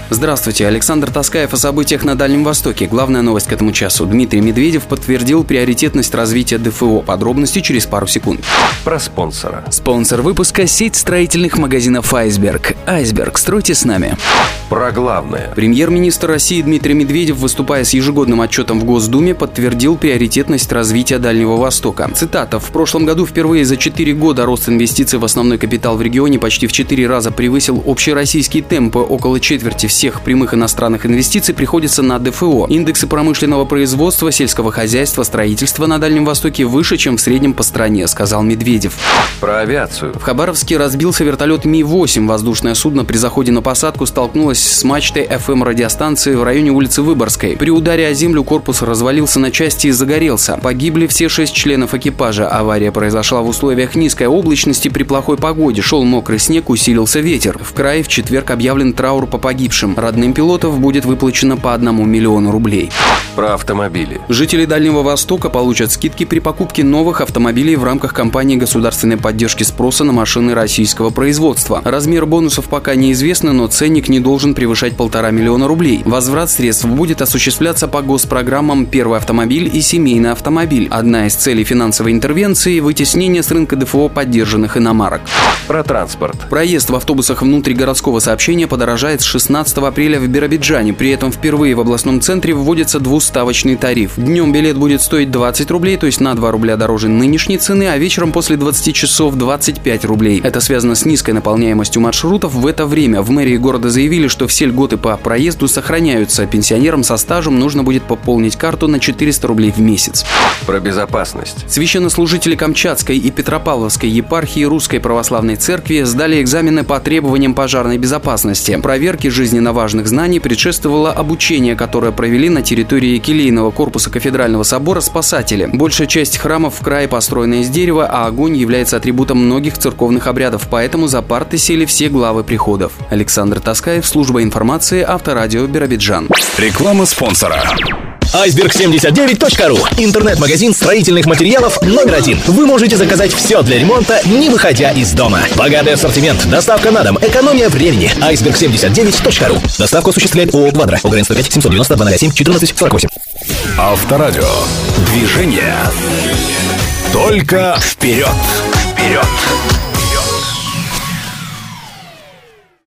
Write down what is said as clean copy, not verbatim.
Здравствуйте, Александр Таскаев о событиях на Дальнем Востоке. Главная новость к этому часу. Дмитрий Медведев подтвердил приоритетность развития ДФО. Подробности через пару секунд. Про спонсора. Спонсор выпуска – сеть строительных магазинов «Айсберг». «Айсберг», стройте с нами. Про главное. Премьер-министр России Дмитрий Медведев, выступая с ежегодным отчетом в Госдуме, подтвердил приоритетность развития Дальнего Востока. Цитата. «В прошлом году впервые за 4 года рост инвестиций в основной капитал в регионе почти в 4 раза превысил общероссийские темпы. Около четверти всех прямых иностранных инвестиций приходится на ДФО. Индексы промышленного производства, сельского хозяйства, строительства на Дальнем Востоке выше, чем в среднем по стране», сказал Медведев. Про авиацию. В Хабаровске разбился вертолет Ми-8. Воздушное судно при заходе на посадку столкнулось с мачтой ФМ-радиостанции в районе улицы Выборгской. При ударе о землю корпус развалился на части и загорелся. Погибли все 6 членов экипажа. Авария произошла в условиях низкой облачности при плохой погоде. Шел мокрый снег, усилился ветер. В крае в четверг объявлен траур по погибшим. Родным пилотов будет выплачено по 1 миллиону рублей. Про автомобили. Жители Дальнего Востока получат скидки при покупке новых автомобилей в рамках кампании государственной поддержки спроса на машины российского производства. Размер бонусов пока неизвестно, но ценник не должен превышать 1,5 миллиона рублей. Возврат средств будет осуществляться по госпрограммам «Первый автомобиль» и «Семейный автомобиль». Одна из целей финансовой интервенции – вытеснение с рынка ДФО поддержанных иномарок. Про транспорт. Проезд в автобусах внутригородского сообщения подорожает с 16 апреля в Биробиджане. При этом впервые в областном центре вводится двуставочный тариф. Днем билет будет стоить 20 рублей, то есть на 2 рубля дороже нынешней цены, а вечером после 20 часов 25 рублей. Это связано с низкой наполняемостью маршрутов в это время. В мэрии города заявили, что все льготы по проезду сохраняются. Пенсионерам со стажем нужно будет пополнить карту на 400 рублей в месяц. Про безопасность. Священнослужители Камчатской и Петропавловской епархии Русской Православной Церкви сдали экзамены по требованиям пожарной безопасности. Проверке жизненно важных знаний предшествовало обучение, которое провели на территории келейного корпуса кафедрального собора спасатели. Большая часть храмов в крае построена из дерева, а огонь является атрибутом многих церковных обрядов, поэтому за парты сели все главы приходов. Александр Таскаев, служба информации, Авторадио, Биробиджан. Реклама спонсора. iceberg79.ru. Интернет-магазин строительных материалов номер 1. Вы можете заказать все для ремонта, не выходя из дома. Богатый ассортимент, доставка на дом, экономия времени. iceberg79.ru. Доставку осуществляет ООО «Квадро». ОГРН 105 790 207 1448. Авторадио. Движение. Только вперед. Вперед.